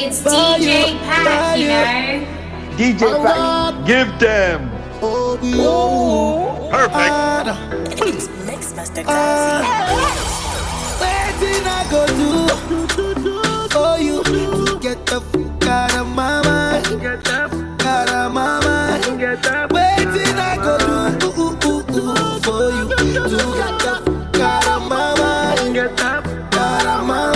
It's DJ Pack, you know. DJ Pack, give them. Perfect. Mix Master Classy. Waiting I go do for you to get the fuck out of my mind. Out of my mind. Waiting I go do for you to get the fuck out of my mind. Out of my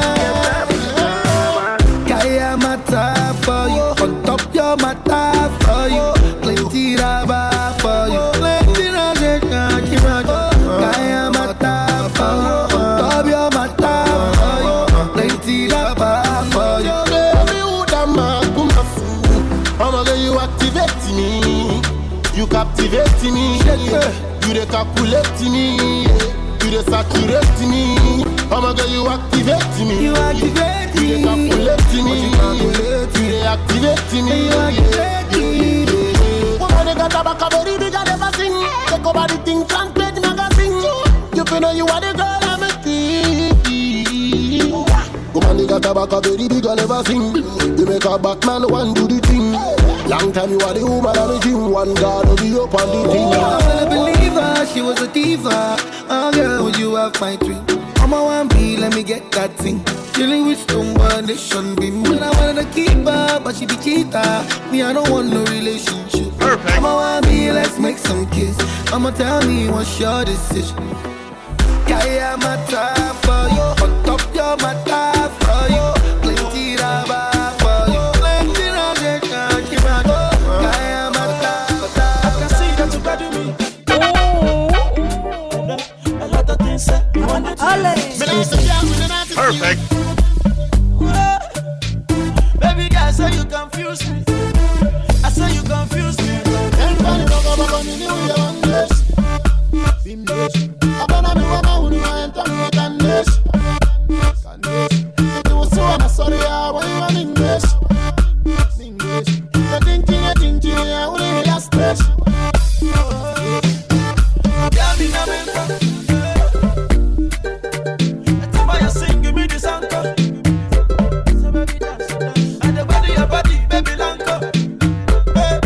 mind. Kaya mata for you, on top your mata for you, plenty raba for you, plenty raba Kaya mata for you, on top your mata for you, plenty raba for you. Baby, who da ma kuma fu? I'ma get you activate me, you captivate me, you dey calculate me, you dey saturate me. I'ma get you activate me, You activate you dey me, calculate me, you dey activate me. you activate me. Woman, they got a back a very big and never sing. Take over the thing, can't play the magazine. You feel know you are the girl I'm a king. Woman, they got a back a very big and never sing. You make a Batman one do the thing. Long time you are the woman I'm a king. One God will be up on the thing. I wanna believe her, she was a diva. Oh girl, would you have my dream? I'm a 1B, let me get that thing. Dealing with stone, but they shouldn't be me. I wanted to keep her, but she be cheater. Me, I don't want no relationship. Perfect. I'm a 1B, let's make some kiss. I'ma tell me what's your decision. Kaya mata for you, on top your mata for you, plenty raba for you, plenty raba Kaya mata. I can see that you got to me. A lot of things that you want to Perfect. Baby girl, say you confuse me. I say you confuse me. Everybody talk about me, you young this. I'm gonna be one who I am talking about this. If you was so I'm sorry, I want you in English. The thinking, I wouldn't be a stress. Girl, me na member. That's why you sing, give me this anchor. So baby dance, dance. And the body, your body, baby lanko. Hey,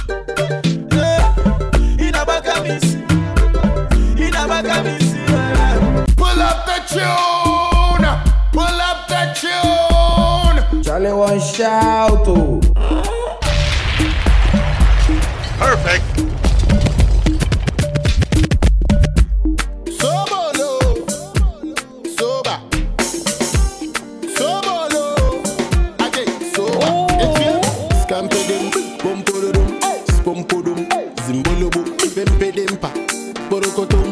hey. In a back of me, see. In a back of me, see. Pull up the tune. Pull up the tune. Charlie one shout oh. Perfect. Sobolo. Soba. Sobolo. Again, soba. Scampedum. Pompodum. Spompodum. Zimbolobo. Pempedempa. Porokotum.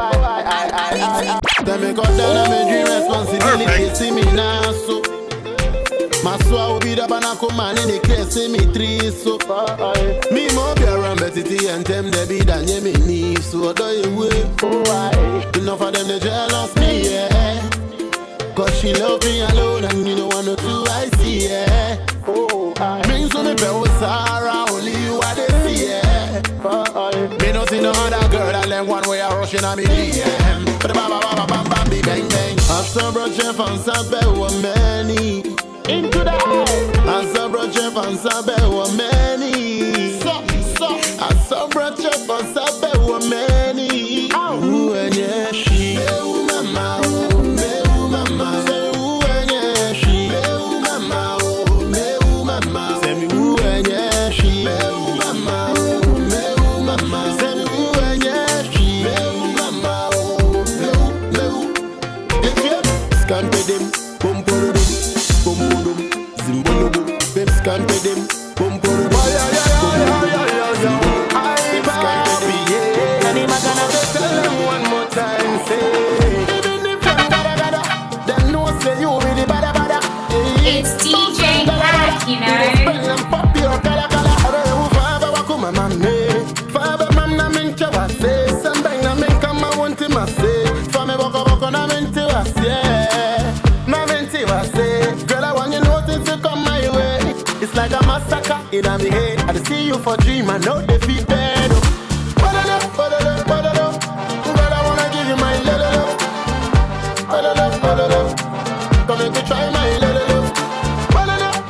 Then me got down and me dream responsibility. See me now so. Maswa obi da banako man in the case see me three so. Me mo be around betiti and them they be da nye me ni so do you way. Enough of them they jealous me yeah. Cause she love me alone and you know one or two I see yeah. Me so me be with Sarah only you are the see yeah. Me no see no other girl that them one way I rushing on me DM. But bam bam bam bam bang bang. After bro Jeff and Sabe were many. Into the eye. Asabra Jeff and Sabe were many. Asabra Jeff and Sabe were many. Ooh and yeah she. Ooh mama, ooh mama. Say ooh and yeah she. Ooh mama, ooh mama. Say me ooh and yeah she. Ooh mama, ooh mama. Say me ooh and yeah she. Ooh mama, ooh. If you scan to them, boom boom. Zimbolobo, babes can't pay them. Boom, boom, boom. And if I gonna tell them one more time, say, even if I'm gada, then no say you be the bada bada. It's DJ Pack, you know. Pop your kala kala. Father, wakuma mame. Father, mam na mincha wase. Somebody na minka ma wanti mase. Fame boko boko na minti wase. Na minti wase. Girl, I want you notice to come my way. It's like a massacre in my head. I see you for dream, I know they feel bad. Girl, I wanna give you my love. Come and try my love.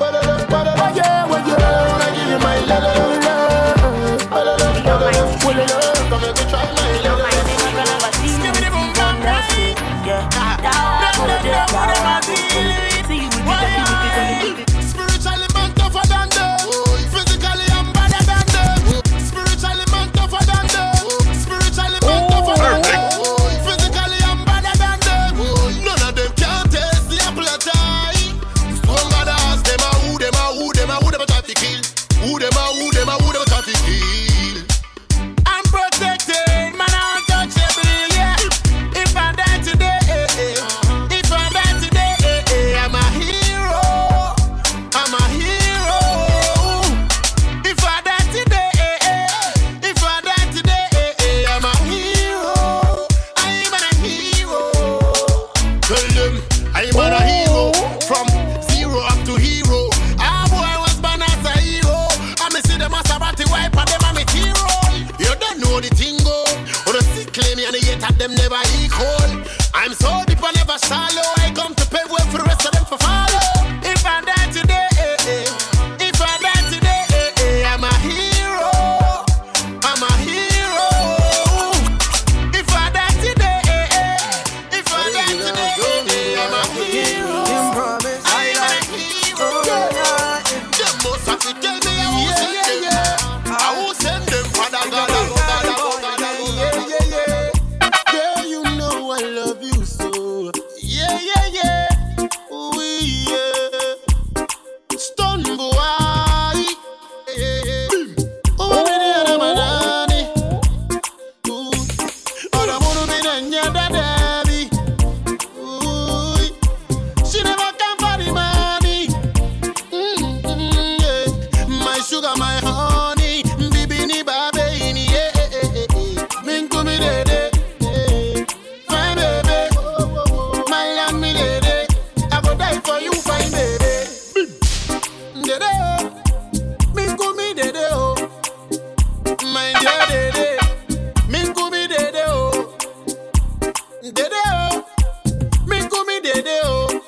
them never equal. I'm so deep I never shallow. I come to pay way for the rest of them for follow. If I die today, if I die today, I'm a hero. I'm a hero. If I die today, if I die today, I'm a hero. I'm a hero. Them most have to tell me I will send them. Father God. Girl, you know I love you so. Yeah. Ooh, yeah. Stun boy. Oh, baby, I'm a nanny. Ooh. Oh, I wanna be the nyada daddy. Ooh. She never come for the money. Yeah. My sugar, my honey. Bibini babini, yeah. Minko mi dede. Fine baby. My lamb mi dede. I go die for you, fine baby. Dede oh. Minko mi dede oh. My dear dede. Minko mi dede oh. Dede oh. Minko mi dede oh.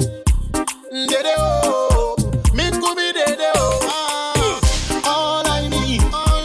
Dede oh. Minko mi dede oh. All I need,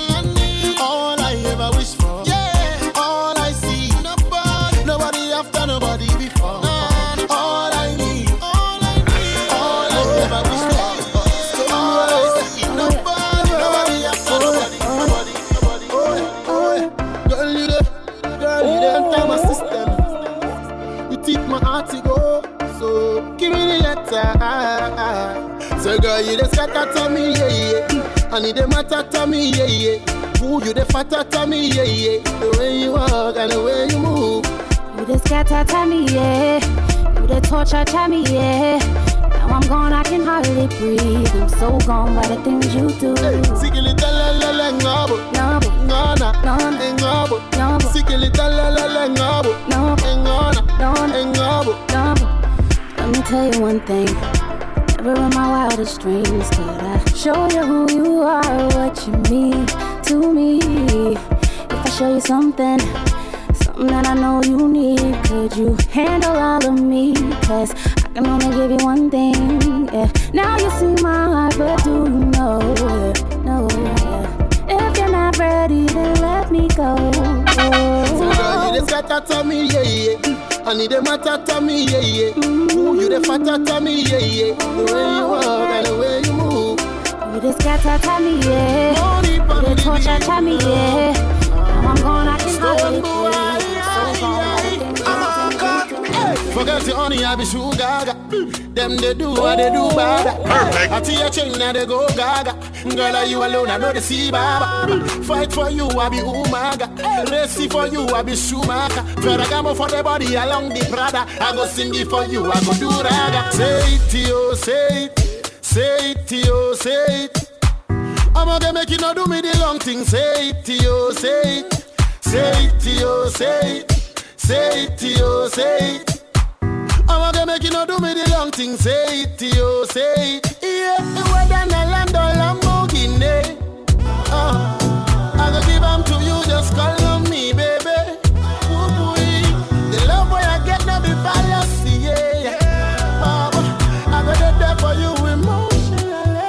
all I ever wish for. Yeah, all I see, nobody after nobody before. All I need, all I ever wish for. All I see, nobody after nobody. Girl, you there enter my system. You take my heart to go, so give me the letter. So girl, you just got to me, yeah. I need the matter to me, yeah. Who you the fatter to me, yeah. The way you walk and the way you move. You the scatter to me, yeah. You the torture to me, yeah. Now I'm gone, I can hardly breathe. I'm so gone by the things you do. Sikili talala ngabo, No, ngana, no, ngabo. no, Sikili talala ngabo, no, ngana, no, ngabo. no. Let me tell you one thing. Never in my wildest dreams could I show you who you are, what you mean to me. If I show you something that I know you need, could you handle all of me? 'Cause I can only give you one thing, yeah. Now you see my heart, but do you know, no, yeah. If you're not ready, then let me go. So girl, you the scatter to me, yeah. I need the matter to me, yeah. Who you the fatter to me, yeah. The way you walk and the way you move. You the scatter to me, yeah. You the torture to me, yeah. Now I'm gone, I can hardly breathe. So gone, I think forget the honey, I be sugar gaga. Them they do what they do bad. Perfect. I see a chain now they go gaga. Girl, are you alone? I know the sea baba. Fight for you, I be Umaga. Race for you, I be Schumacher. Ferragamo for the body along the Prada. I go sing it for you, I go do raga. Say it to you, say it. Say it to you, say it. I'm gonna make you not do me the long thing. Say it to you, say it. Say it to you, say it. Say it to you, say it. I'm gonna make you not do me the long thing. Say it to you, say it. Yeah, whether in a land or Lamborghini. I'm gonna give them to you, just call on me, baby. Ooh, the love where I get now be fallacy, yeah. I'm gonna there for you emotionally.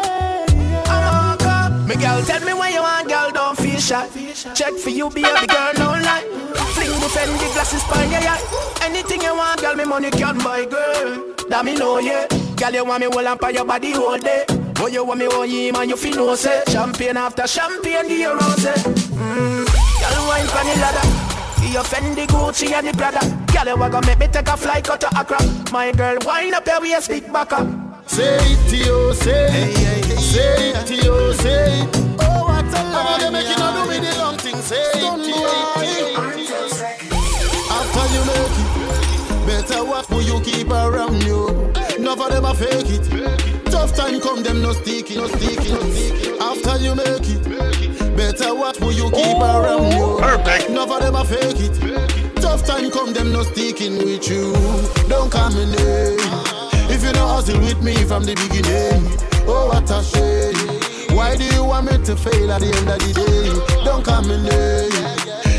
Me girl, tell me what you want, girl, don't feel shy. Check for you, baby girl, don't lie. Fling the Fendi glasses by your eye. Anything you want, girl, me money can buy, girl. That me know, yeah. Girl, you want me hold on by your body all day. Oh, you want me hold you, man, you feel no say. Champagne after champagne, give you rose. Girl, wine from the ladder. Your Fendi, Gucci, and the Prada. Girl, you want to make me take a flight out to Accra. My girl, wine up your waist, big back up. Say it to you, say it. Say it to you, say it. Oh, what a lie. I'm gonna make you not do me the long thing. Say it to you. After you make it, better what will you keep around you? None of them a fake it. Tough time come, them no sticky, no sticky, no sticky. After you make it, better what will you keep around you? Perfect. None of them a fake it. Tough time come, them no sticking with you. Don't come in there. If you don't hustle with me from the beginning, oh what a shame. Why do you want me to fail at the end of the day? Don't come in there. If you don't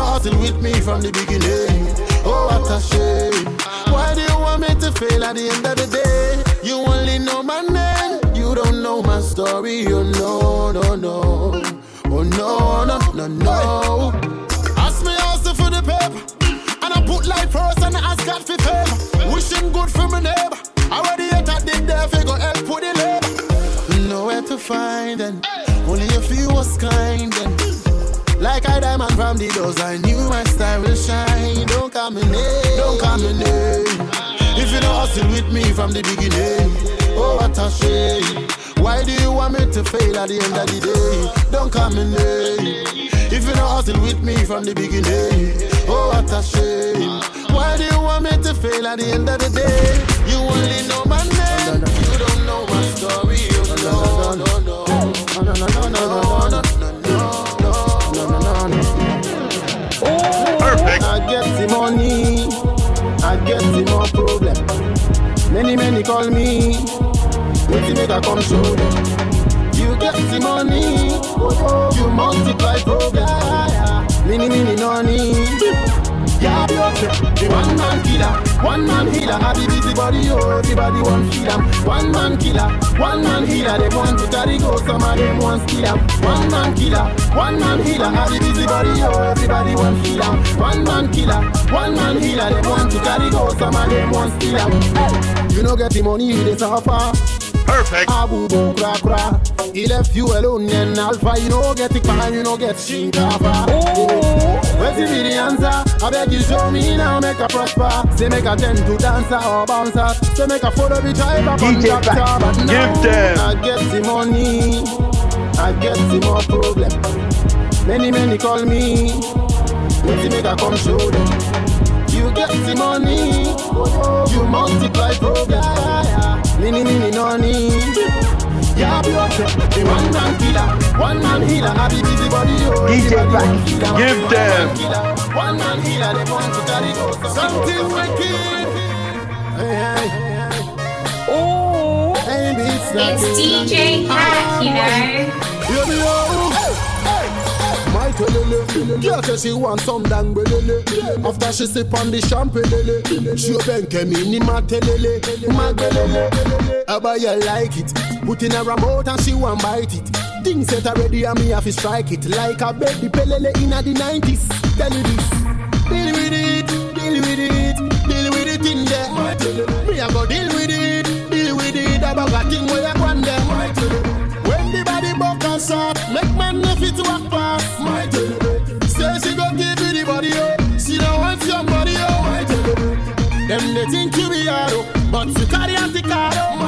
hustle with me from the beginning. Oh, what a shame. Why do you want me to fail at the end of the day? You only know my name, you don't know my story. Oh no, no, no. Oh no, no, no, no. Ask me hustle for the paper, and I put life first and I ask God for favor. Wishing good for my neighbor. Already at that did there, figure help put the labor. Nowhere to find and only a few was kind and like I diamond from the doors, I knew my style will shine. Don't call me name, don't call me name. If you don't hustle with me from the beginning, oh what a shame. Why do you want me to fail at the end of the day? Don't call me name. If you don't hustle with me from the beginning, oh what a shame. Why do you want me to fail at the end of the day? You only know my name, you don't know my story. No, no, no, no, no, no, no, no, no, no. Perfect. I get the money, I get the more problem. Many call me, wait till make I come show them. You get the money, you multiply problem. Many money. Yeah, the one man killer, one man healer. I be busy body, oh, everybody want feel them. One man killer, one man healer. They want to carry go, some of them want steal them. One man killer, one man healer. I be busy body, oh, everybody want feel them. One man killer, one man healer. They want to carry go, some of them want steal them. You know get the money, you dey suffer. Perfect. Abu bo cra cra. He left you alone and alpha. You know get it fine, you know get shinkafa. Where's the answer? I beg you show me now, make a prosper. Say make a tend to dancer or bouncer. Say make a photo be driver DJ Black, but now give them. I get the money, I get the more problem. Many call me, wait till make a come show them. You get the money, you multiply problem. Many money. Yeah, be okay. The one man killer, one man healer. I be busy body, oh. DJ Black, give them. One man healer, they want to carry go. Something wicked. Hey. Oh, hey, It's DJ Hack, you know. My telele, girl say she want some dang belele. After she sip on the champagne, she benke mini ma telele, ma belele. Aba you like it, put in her mouth and she want bite it. Things set already and me have to strike it like a baby pelele in the 90s. Tell you this, deal with it, deal with it, deal with it in there. Me a go deal with it, about a thing where you want there. When the body buck and shot, make man if it walk past. Say she gon' give you the body, oh. She don't want your body, oh. Them they think you be hard, oh. But you carry and the car, oh.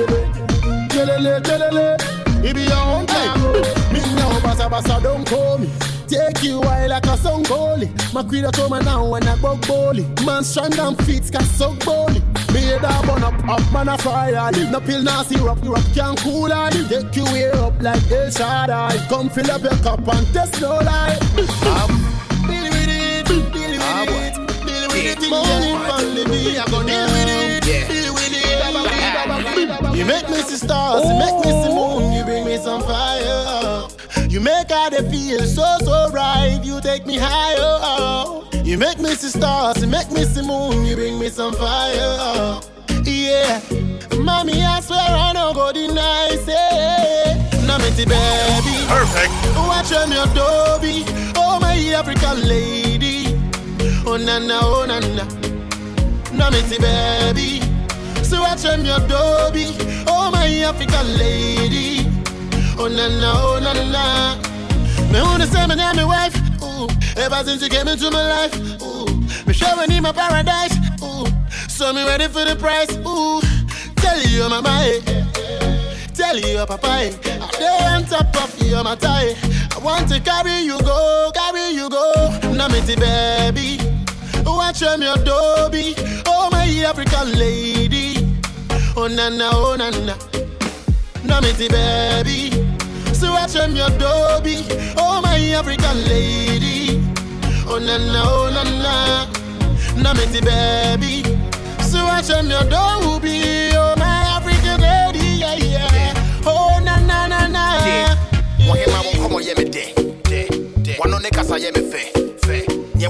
Telele, it be your own time. Me now, basa, don't call me. Take you while like a song goalie. My creator told me now when I go goalie. Man strand and feet can so goalie. Me head up on up, man a fire. No pill, no syrup, can't cool I. Take you way up like El Shaddai. Come fill up your cup and test no lie. Deal with it, money from the beat. I go deal with it, deal with it. You make me see stars, you make me see moon. You bring me some fire. You make all the feel so right. You take me higher. You make me see stars, you make me see moon. You bring me some fire. Yeah, mommy, I swear I don't go deny. Say, now me see baby. Perfect. Watch them your Dobby. Oh my African lady. Oh na na, oh na na. Now me see baby. So watch them your Dobby. Oh my African lady. Oh na na, oh na na. Me wanna say my name, my wife. Ooh, ever since you came into my life. Ooh, me showing you my paradise. Ooh, so me ready for the price. Ooh, tell you my mind. Tell you papa. I'm there on top of you, my tie. I want to carry you go. Now me see baby. Watch them your Dobby. Oh my African lady. Oh na na, oh na na. Now me see baby. So watch them your Dobby. Oh my African lady. Oh na na, oh na na. Now me see baby. So watch them your Dobby. Oh my African lady, yeah. Oh na na na na. Come on, yeah me de. One on the casa, yeah me fe.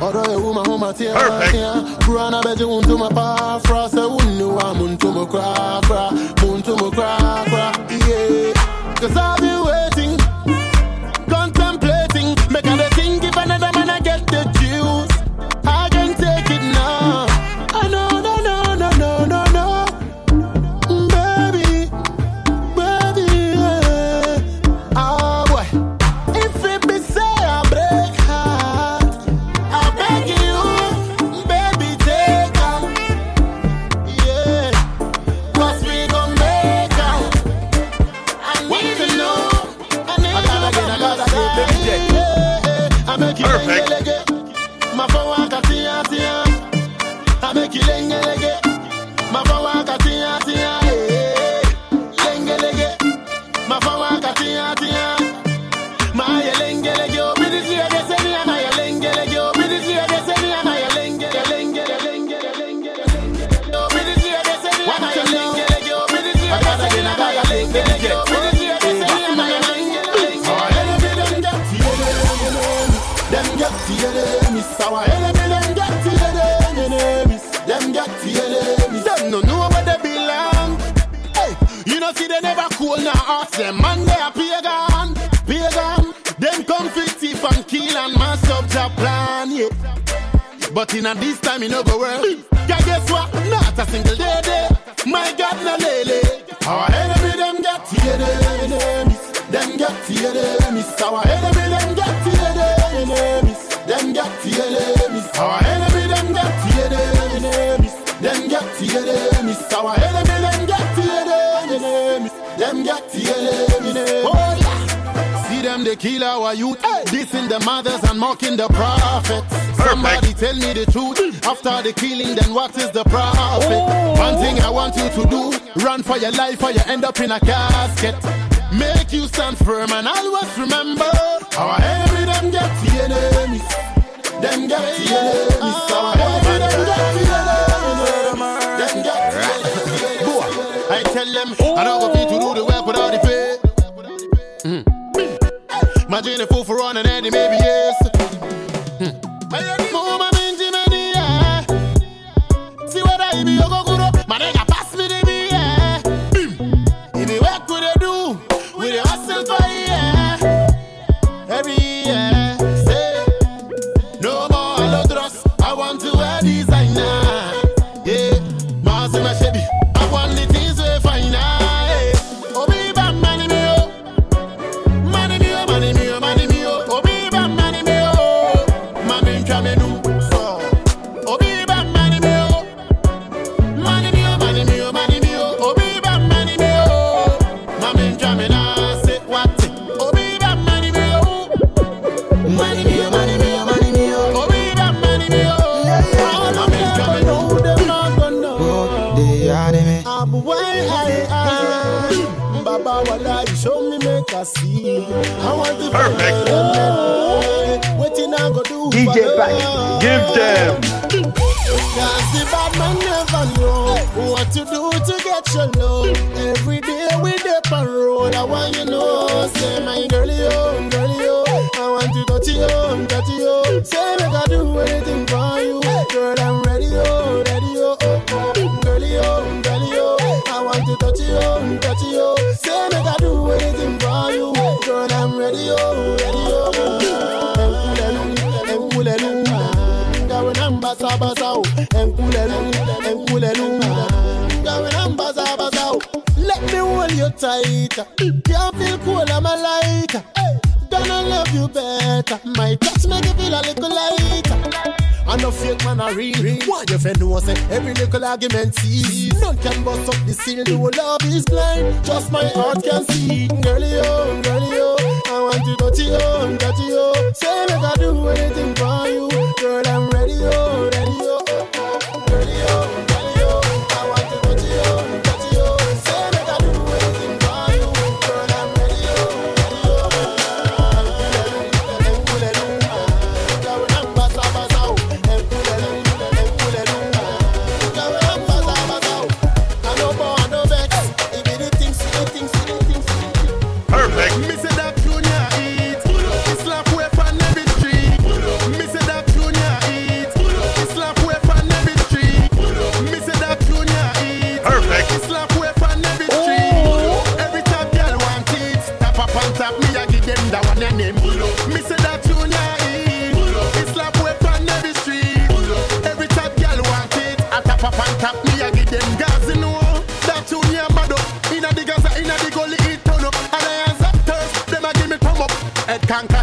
Oro e uma homa tia. Brana beji unto my pa fra se unu wa muntu mo cra cra. Muntu mo cra cra. Yeah. Cause I've been waiting, contemplating, making the think if another man I get the juice, I can take it now. I know, no, baby, yeah. Oh boy, if it be say I break heart, I beg you, baby, take out, yeah, 'cause we gon' make out. I need to know, I gotta I make you perfect. My phone tia tia. I make you lenge. My phone tia tia. Lenge. My phone tia tia. My lenge. Be this year, get me. My lenge. Be this year, get me. My lenge. Be this year, get me. My lenge. Be this year, get me. My lenge. Be this year, get me. Them get the enemies, our enemy. Them get the enemies. Them get the enemies. Them no know where they belong. Hey, you know see they never cool now. Ask them man they are pagan. Them come fit thief and kill and mash up their plan. Yeah. But in a this time you no go work. Yeah, guess what? Not a single day. My God, no lele. Our enemy them get the enemies. Them get the enemies. Our enemy them get the enemies. Them get the enemies. Our enemy them get the enemies. Them get the enemies. Our enemy them get the enemies. Them get the enemies. Oh yeah. See them they kill our youth. Dissing the mothers and mocking the prophets. Somebody tell me the truth. After the killing, then what is the profit? One thing I want you to do: run for your life, or you end up in a casket. Make you stand firm and always remember, our enemy them get the enemies. Them get the enemies. Our enemy them get the enemies. Them get the enemies. Boy, I tell them I don't go fit to do the work without the pay. Imagine a fool for running and it maybe yes. Mama Benjamin, yeah. See what I be, you go good up. My nigga pass me the beer, yeah. If you work with it do, with the hustle for yeah. Every year, say no more hello trust. I want to wear designer, yeah. Mama say my shabby, I want the things we find yeah. Oh baby, money me oh, money me oh, money me oh, money me oh. Oh baby, money me oh, mami chame nu so. Oh baby, money me oh, money me oh, money me oh, money me oh. Oh baby, money me oh, mami chame na say what? Oh baby, money me oh, money me oh, money me oh, money me oh. Oh baby, money me oh, mami chame nu. Them not gonna know. They are me. I'm way Baba wala, you show me make I see. I want to perfect. Waiting I go do. DJ Back, give them. Cause the bad man never know what to do to get your love. Every day we dip and roll. I want you know, say my girlie, oh, I want to touch you, say make I do anything for you. Girl, I'm ready, oh, girlie, oh, I want to touch you, say make I do anything for you. Girl, I'm ready, oh. Let me hold you tight. Can't feel cold, I'm a lighter. Gonna love you better. My touch make you feel a little lighter. I no fake man a real. What your friend know say every little argument sees. None can bust up the seal. The whole love is blind. Just my heart can see. Girlie, oh, I want to touch you, say make I do anything for you. Girl, I'm ready, oh, girlie, oh, I want to touch you, say make I do anything for you. Girl, I'm ready, oh. Perfect. Me say that junior eat. Slap away from every street. Me say that junior eat.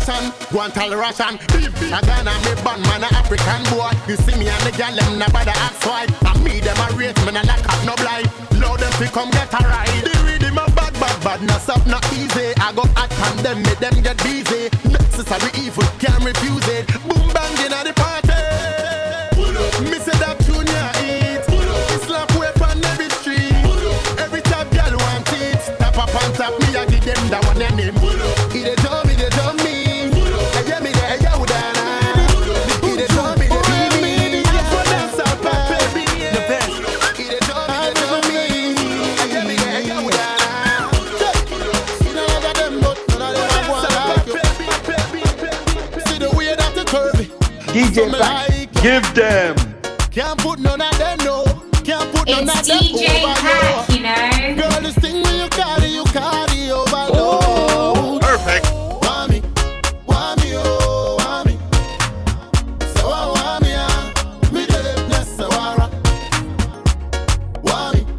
Russian, go and tell Russian. I gonna me bad man, a African boy. You see me and the girl, them never the ask why. And me, them a rate, me not like up no blind. Load them to come get a ride. The rhythm of bad, no stop, not easy. I go at and them, make them get busy. Necessary evil, can't refuse it. Boom bang in at the party. Me say that junior eat. Slap way from every street. Every top girl want it. Tap up and tap me, I give them that one name. He they told me, they told me. I get me there, yeah, with that. He they told me, they told me. For dance up, baby. The best. He they told me, they told me. I get me there, yeah, with that. See none of them, but none of them want like you. See the way that the curvy. DJ Pack, give them. Can't put none of them, no. Can't put none It's of them DJ over, Pack, no. you know. Girl, this thing when you carry over, no. Perfect. Want me, oh, want me. So I want me, me the bless the wara. Want me,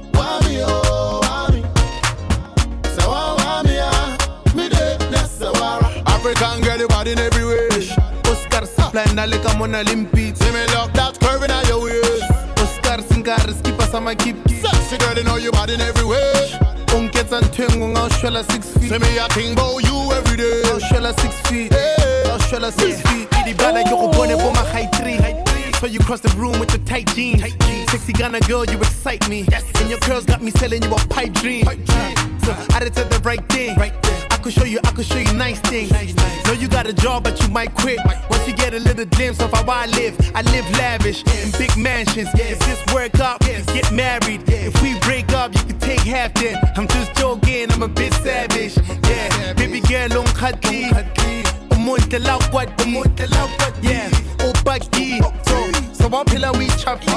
oh, want me. So I want me the bless the wara. African girl, you bad in every way. Oscar Saplan, dale como una limpita. See me lock that curve in your waist. Oscar Singaris, keep us on my keep. Sexy girl, you know you bad in every way. Unkets and twing, I'll show her 6 feet. Say me a thing about you every day. I'll show her 6 feet. I'll show her 6 feet. Itty bad, you're born for my height 3. So you cross the room with your tight jeans. Sexy Ghana girl, you excite me. And your girls got me selling you a pipe dream. So I did the right thing. I could show you nice things. Know you got a job, but you might quit. Once you get a little glimpse of how I live lavish in big mansions. If this work out, get married. If we break up, you can take half then. I'm just joking, I'm a bit savage. Yeah, baby girl, on khati. Umuntu lawkwat, yeah. Obaki, so one pillar we chaffy.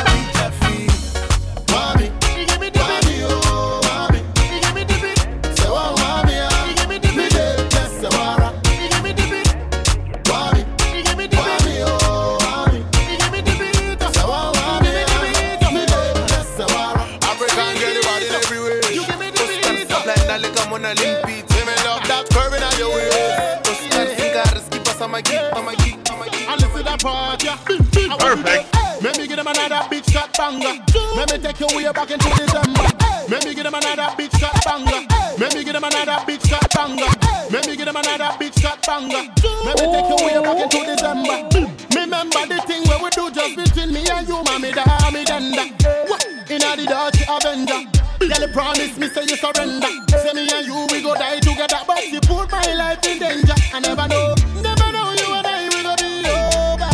Mommy, give me the baby, oh, mommy, give me the baby. So I want me the bless the wara. Give me the baby, mommy, give me the baby, oh, mommy, give me the baby. So I want me the bless the wara. African girl, you bad in every way. You give me the baby. Saplan, dale como una limpita. See me love that curve in your waist. Oscar Singaris, keep us on my keep. And listen that part, yeah. Perfect. Let me give them another big shot banger. Let me take you way back into December. Let me give them another big shot banger. Let me give them another big shot banger. Let me give them another big shot banger. Let me take you way back into December. Remember the thing where we do just between me and you, mommy, the army dender. Inna the Dutch Avenger. Girl, promise me say you surrender. Say me and you we go die together, but you put my life in danger. I never know you and I we go be over.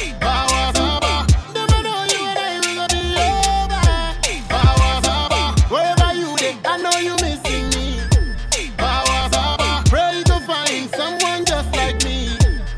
Never know you and I we go be over. Wherever you dey, I know you missing me. Pray to find someone just like me.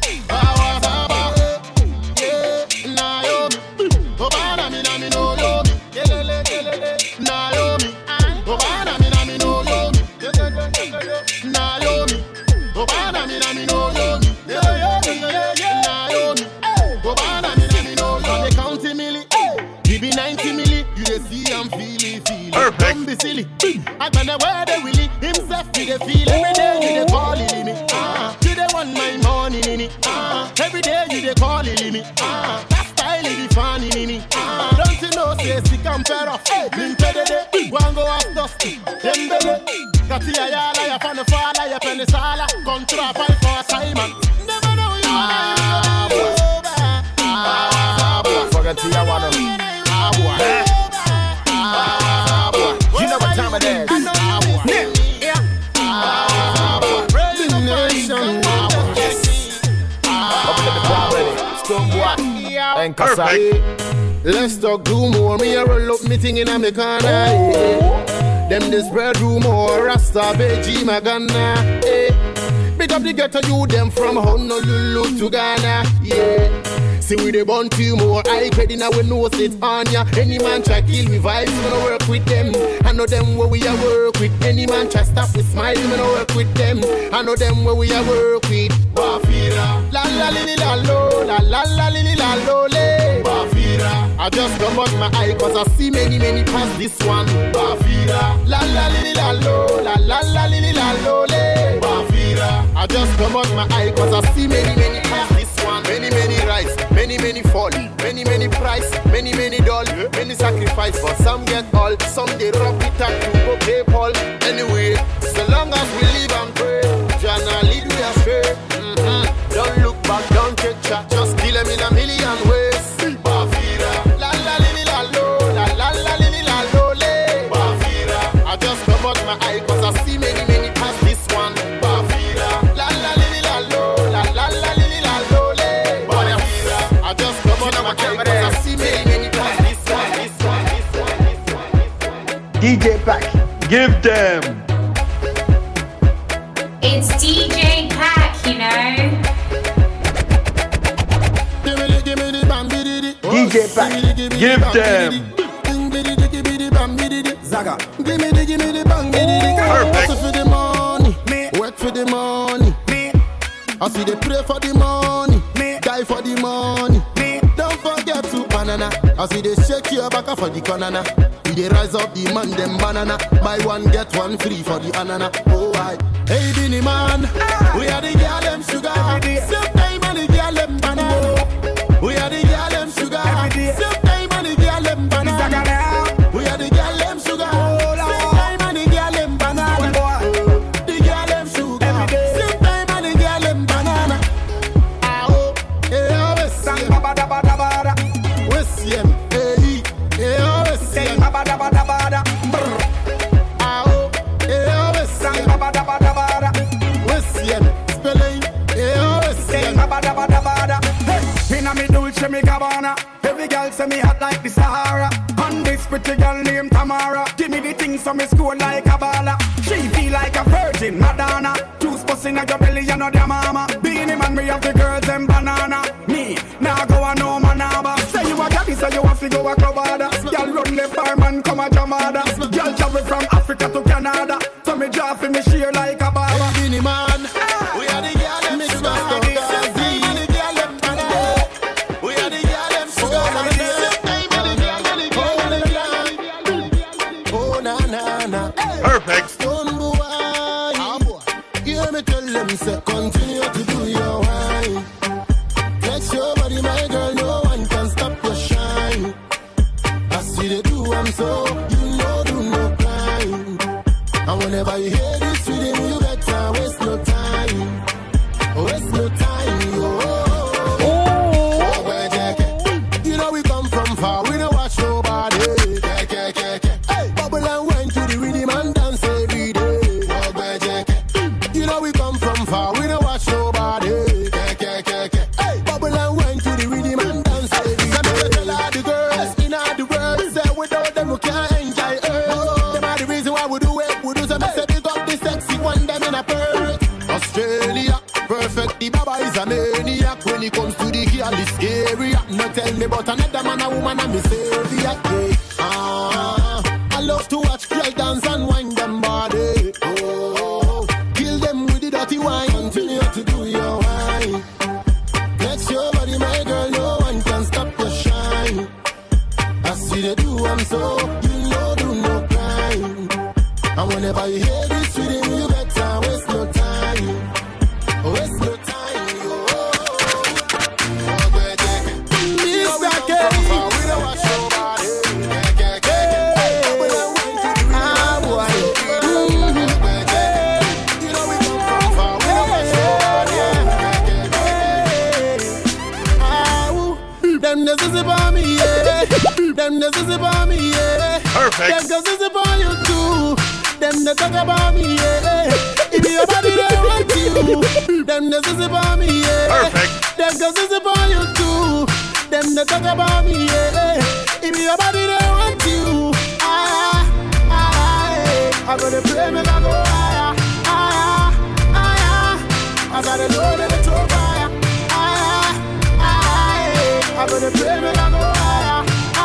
Yeah, Naomi. Oh, bana mi na mi no yomi. Naomi. Oh, bana mi na mi no yomi. Naomi. Oh, bana mi na mi no yomi. Naomi. Oh, bana mi na mi no yomi. They counting milli. We be 90 milli. You dey see I'm feeling. Perfect. Don't be silly. I gonna wear the willy. Himself you dey feel. Every day you dey call me. You dey want my money, nini. Every day you dey call me. That style is the funny, nini. Don't you know say sick and fair off. Limpedede, one go off dusty. Dembele, Kati ayala ya fan fala ya penisala. Contra fight for Simon. Never know you. Forget to your one. You know what time it is. Perfect. Let's talk do more. Me a roll up me thing in a me corner. Yeah. Them this spread rumor. Rasta Beji Magana. Yeah. Big up the ghetto you them from Honolulu to Ghana. Yeah. See we dey born two more. I credit now we know sit on ya. Any man try kill we vibes, we no work with them. I know them where we a work with. Any man try stop we smile, we no work with them. I know them where we a work with. Bafira, la la li li la lo, la la la li li la lo le. Bafira, I just come out my eye 'cause I see many past this one. Bafira, la la li li la lo, la la la li li la lo le. Bafira. I just come out my eye cause I see many pass this one. Many rise, many fall, many price, many doll, many sacrifice. But some get all, some they rob it up to go pay Paul. Anyway, so long as we live and pray, Jana lead we astray. Don't look back, don't take chat, just kill them in a million ways. Bafira, la la li la lo, la la la li la lo le. Bafira, I just come out my eye cause I see many pass this one. Bafira, la la li la lo, la la la li la lo le. Bafira, I just come out my eye cause I see many pass this one. DJ Pack, give them. It's DJ Pack, you know. DJ Pack, give them. Zaga, give me the bang, Perfect. for the money, work for the money. I see they pray for the money, die for the money. Don't forget to banana. I see they shake your back for the banana. We they rise up the man them banana. Buy one get one free for the anana. Oh I, hey Binny man, we are the girl them sugar. Same time and the girl them banana. We are the girl them sugar. Same time and the girl them banana. We are the girl them sugar. Same time and the girl them banana. The girl them sugar. Same time and the girl them banana. Oh, yeah, we see them. We see them. Hey, yeah, we see them. Oh, yeah, we see them. We see them. Spelling. Yeah, we see them. Inna me Dolce me Gabbana, every girl say me hot like the Sahara. And this pretty girl named Tamara, give me the things so me score like a baller. She feel like a virgin Madonna. Juice busting at your belly, you know their mama. Beanie man, me have the girls them banana. Me, now go a no manaba. Say you a gaddy, say you want to go a Covada. Girl run the fireman, come a Jamada. Girl travel from Africa to Canada. So me draw for me share like a baba. Beanie man, we are the girl them sugar. Perfect. Stone boy, hear me tell them say continue to do your wine. Flex your body, my girl, no one can stop your shine. I see they do, I'm so you know do no crime. And whenever you hear this rhythm, you better waste no time. Waste no time, you know we come from far, we don't watch nobody. Hey, bubble and wine to the rhythm and dance every day. You know we come from far, we don't watch nobody. Hey, bubble and wine to the rhythm and dance every day. Some tell all the girls in all the world, say without them we can't enjoy earth. Them are the reason why we do it, we do some say big up the sexy one, them in a perk. Australia, perfect, the baba is a maniac when it comes to the girl this area. No tell me about another man, a woman, and me savior. I love to watch girl dance and wind them body. Oh, kill them with the dirty wine. Continue to do your wine. Flex your body, my girl, no one can stop your shine. I see they do, I'm so, you know, do no crime. And whenever you hear this rhythm, you better waste no time. Waste no time. Them the zip on me, yeah. Perfect. Them the zip on you too. Them the talk about me, yeah. If your body they want you. Them the zip on me, yeah. Perfect. Them the zip on you too. Them the talk about me, yeah. If your body they want you. I gotta play me, I go higher. I gotta know that it's on fire. I gotta play me, I go higher.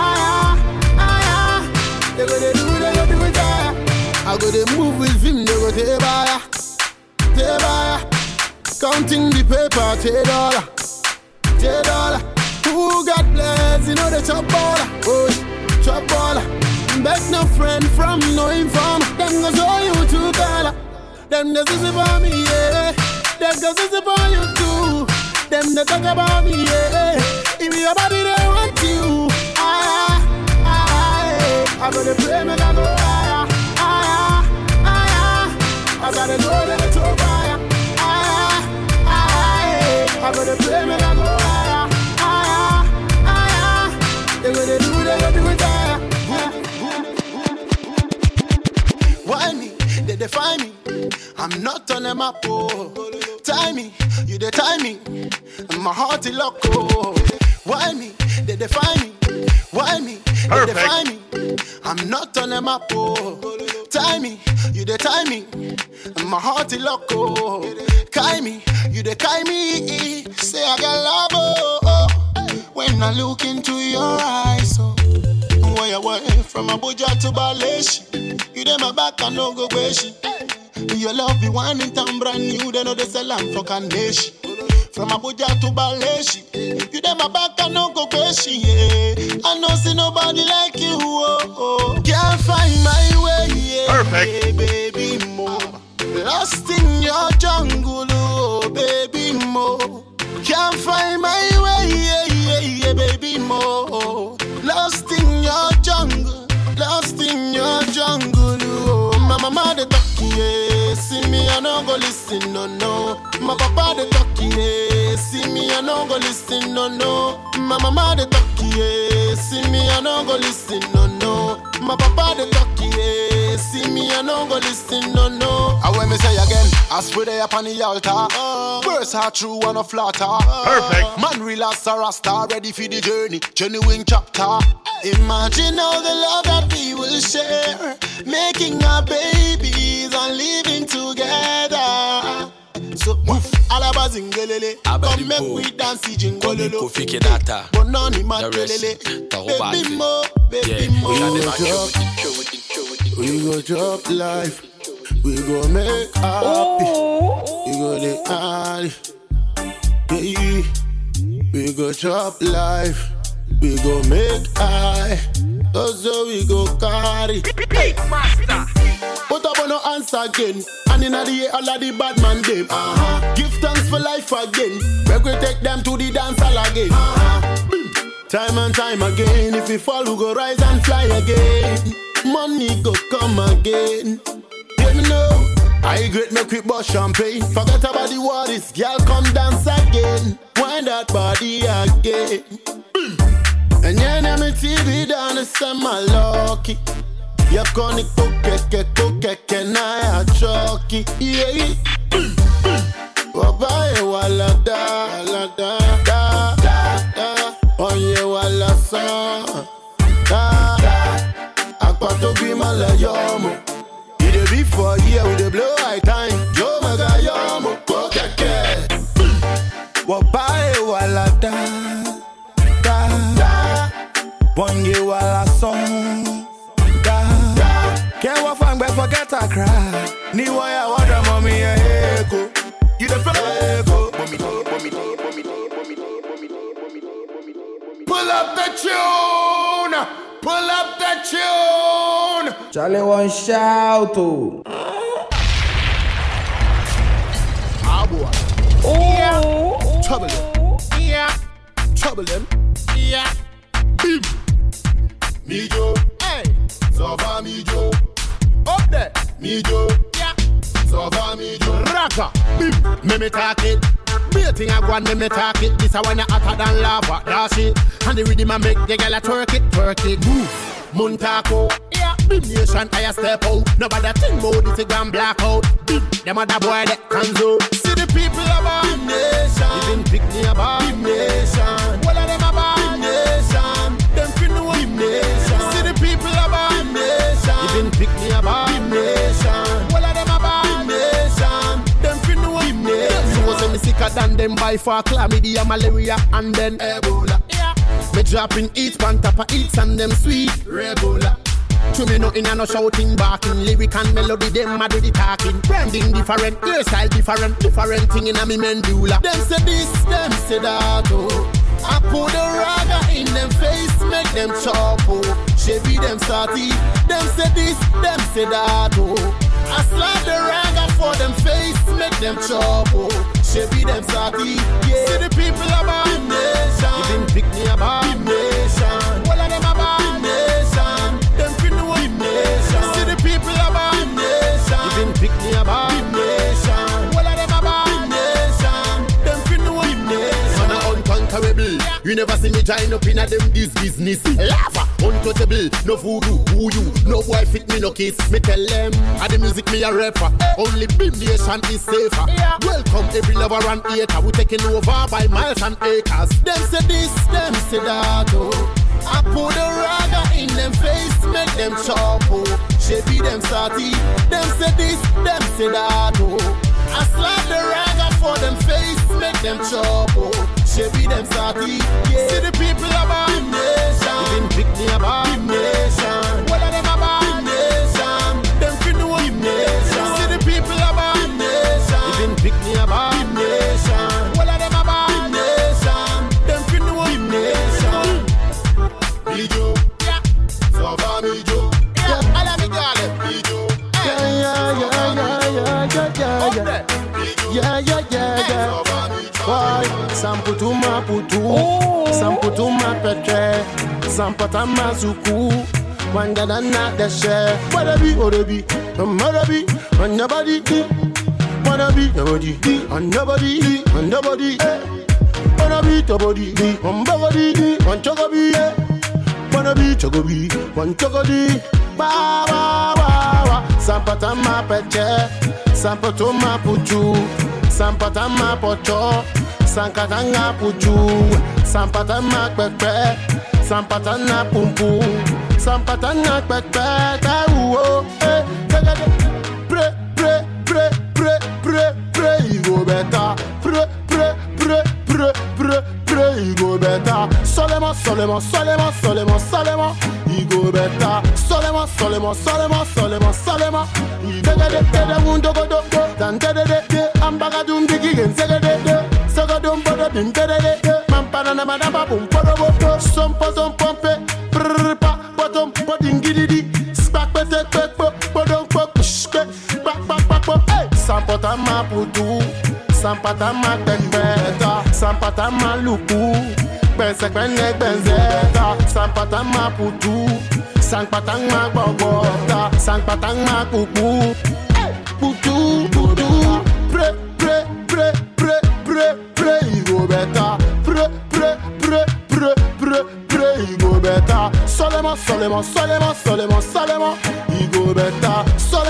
They go to do it, I go to move with him, they go to buy. Counting the paper, $10. Who got plans, you know the chop baller. Oh, chop baller. Beg no friend from no inform. Them go show you $2. Them the zip on me, yeah. them cause it's about you too. Them they talk about me, yeah. If your body they want you, I gotta pray, make I go higher, I gotta know that it's so fire, I gotta pray, make I go higher, they gonna do it higher. Why me? They define me. I'm not on a map, oh. Tie me, you they tie me. My heart is locked, oh. Why me? They define me. Why me? They define me. I'm not on a map, oh. Tie me, you they tie me. My heart is locked, oh. Kai me, you they kai me. Say I got love, oh. When I look into your eyes, oh. Why you away from Abuja to Baleshi? You dey my back and no go beshi. Your love be one in town brand new. They know they sell them for Kandeshi. From Abuja to Baleshi, you dey my back and no go beshi. Yeah. I know see nobody like you. Oh. Can't find my way. Yeah. Perfect. Yeah, baby mo. Lost in your jungle, oh baby mo. Can't find my way. Yeah, baby mo. Lost in your jungle, lost in your jungle. Oh, my mama the talkie, yeah. See me I no go listen, no. My papa the talkie, yeah. See me I no go listen, no. My mama the talkie, yeah. See me I no go listen, no. My papa the talkie, yeah. See me I no go listen, no. I when me say again, I swear they up on the altar. Words are true and a flatter. Perfect. Man relax a rasta, ready for the journey. Genuine chapter. Imagine all the love that we will share, making our babies and living together. So, alaba zingelele, come make we dance jingololo. Bononi matelele, baby mo, baby mo. We go drop life, we go make happy, we go the alley, we go drop life. We go make high, also we go carry. Put up on no answer again, and in the year all of the bad man them. Give thanks for life again, we take them to the dance hall again. Time and time again, if we fall we go rise and fly again. Money go come again. Let me know, I great make we bust champagne. Forget about the worries, girl come dance again. Wind that body again. And you know me TV down the summer lucky. You can't cook na ya choki. Yeah. Wabaye wala da. Onye wala son. Akwato bi mala yomo. You dey be for year with the blow high time. Yo maga yomo. Kokeke. Wabaye wala da. Bonge wala song da. Can't walk and forget I cry. Ni waya wada mommy echo. You the fella echo. Pull up the tune. Pull up the tune. Charlie one shout to. Ah boy. Yeah. Trouble them. Yeah. Trouble them. Yeah. Bim. Me Joe, hey, so far me Joe, up there, me Joe, yeah, so far me Joe, Raka, bim, me talk it, me thing I want me talk it, this I wanna hotter than lava, that's it, and the rhythm I make the girl a twerk it, move, Montako, yeah, bim nation I step out, nobody think about this a gun black out, bim, them other boy that can do, see the people about bim nation, even pick me about bim nation, all of them about bim nation. Them feel no Bim Nation. See the people about Bim Nation. Even pick me about Bim Nation. All of them about Bim Nation. Them feel no Bim Nation. So say me sicker than them by far. Chlamydia, malaria, and then Ebola. Yeah. Me dropping eats, pan top of eats, and them sweet Ebola. To me nothing and no shouting, barking, lyric and melody, them a do the talking. Branding different, hairstyle different thing in a me medulla. Them say this, them say that, oh. I put the raga in them face, make them chop, oh. Chevy them starty, them say this, them say that, oh. I slap the rag for them face, make them chop, oh. She be them salty, yeah. See the people about Big Nation. Even pick me about Big Nation. All of them about Big Nation. Them feel the Big Nation. See the people about Big Nation. Even pick me about Big Nation. All of them about Big Nation. Them feel the Big Nation. Man, unconquerable. You never see me join up in a them this business. Lava, untouchable, no voodoo, who you? No boy fit me no kiss. Me tell them, I the music me a rapper. Only Big Nation is safer. Welcome every lover and hater. We taking over by miles and acres. Them say this, them say that, oh. I put a ragga in them face, make them chop, oh. She be them salty. Them say this, them say that, oh. I slap the ragga for them face, make them chop, oh. She be them salty, yeah. See the people about Big Nation. Even pick me about Big Nation. What are them about Big Nation? Them feel the Big Nation. See the people about Big Nation. Even pick me about Big Nation. What are them about Big Nation? Them feel the Big Nation. Bijo, yeah. So far Bijo, yeah. I love me darling. Bijo, yeah. Boy, samputuma putu, samputuma petre, sampatama zuku, wangada na deshe. Wanna be, on nobody, wanna be nobody, on nobody, on nobody, wanna be nobody, on nobody, on chogobi, wanna be chogobi, on chogodi, ba ba ba ba, sampatama petre, samputuma putu. Sampatama pocho, sankatanga puju, sampatama pepe, sampatana pumpu, sampatana pepe, kauo, pre, you go better, pre, you go better, solema, you go better, solema, the mundo go, tante Ambagadum digin Sagadum bodum Mampana madaba bum podo Some pompe Prpa bottom podding giddy Spak petek bodum pok Back Sampatama putu Sampatama tekbeta Sampatama luku Bensekbenek benzeta Sampatama putu Sampatama bobota Sampatama kuku Putu Pre, you go better. Pre, you go better. Solema, you go better.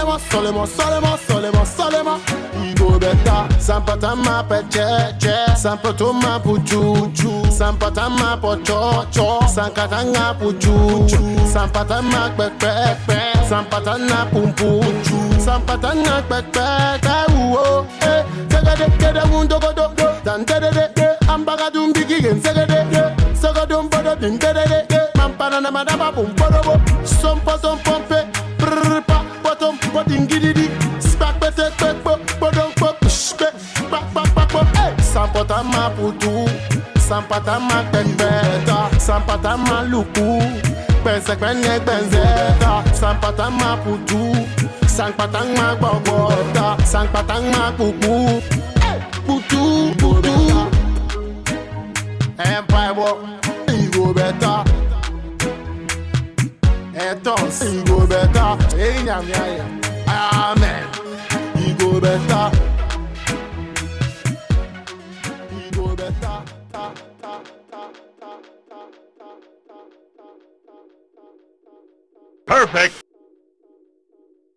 Solema, you go better. Sampatama peche, sampatoma puchu, sampatama pocho, sankatanga puchu, sampatama pepe, sampatana pumpu, sampatana pepe, kauo, the mundo go do, tante ambagadum digin, sagadum bodum, mampana madaba bum podo, some pompe, prpa, bottom, podding giddy, spak petek, bodum pok, sampatama putu, sampatama tekbeta, sampatama luku, bensekbenek benzeta, sampatama putu, sampatama bobota, sampatama kuku, putu, Empire walk, you go better. Etons, you go better. Amen. You go better. You go better. Perfect.